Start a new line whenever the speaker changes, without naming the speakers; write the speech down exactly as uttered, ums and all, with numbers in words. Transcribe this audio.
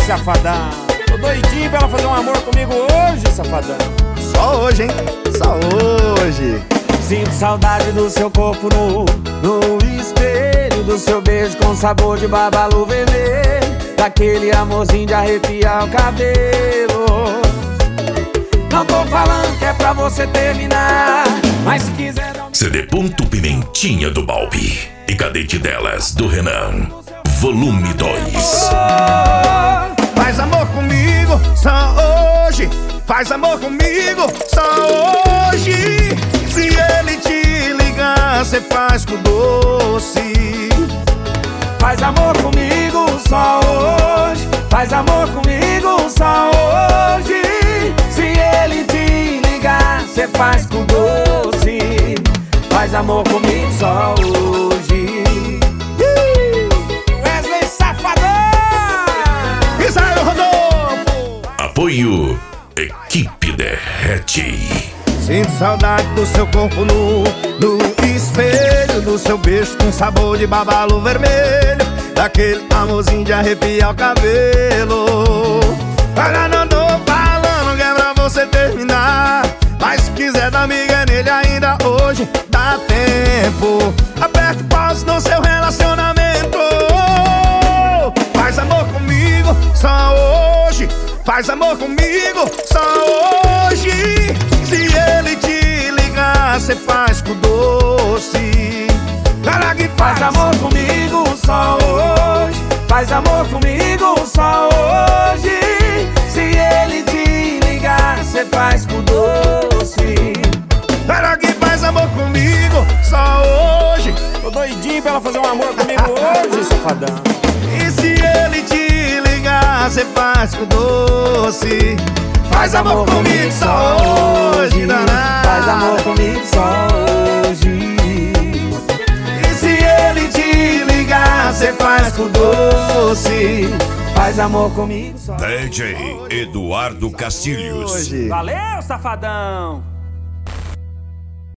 safadão. Tô doidinho pra ela fazer um amor comigo hoje, safadão.
Só hoje, hein? Só hoje.
Sinto saudade do seu corpo nu, no espelho do seu beijo com sabor de babalu vermelho, daquele amorzinho de arrepiar o cabelo. Não tô falando que é pra você terminar, mas se quiser dar um...
C D Ponto Pimentinha do Balbi e Cadete Delas do Renan, volume dois.
Oh, faz amor comigo só hoje. Faz amor comigo só hoje. Se ele te ligar, cê faz com doce.
Faz amor comigo só hoje. Faz amor comigo só hoje. Se ele te ligar, cê faz com doce. Faz amor comigo só hoje. Wesley Safadão!
Israel Rodolfo!
Apoio Equipe Derrete.
Sinto saudade do seu corpo nu, no espelho do seu beijo com sabor de babalu vermelho, daquele amorzinho de arrepiar o cabelo. Agora não tô falando que é pra você terminar, mas se quiser dar miga nele ainda hoje dá tempo. Aperte pause no seu relacionamento. Faz amor comigo só hoje. Faz amor comigo só hoje. Se ele te ligar, cê faz com doce. Cara que
faz amor comigo só hoje. Faz amor comigo só hoje. Se ele te ligar, cê faz com doce.
Cara que faz amor comigo só hoje.
Tô doidinho pra ela fazer um amor comigo hoje, safadão.
E se ele te ligar, cê faz com doce. Faz amor comigo só hoje, danado.
Faz amor comigo só hoje.
E se ele te ligar, cê faz com doce.
Faz amor comigo só
D J Eduardo Castilhos.
Hoje.
Valeu, safadão!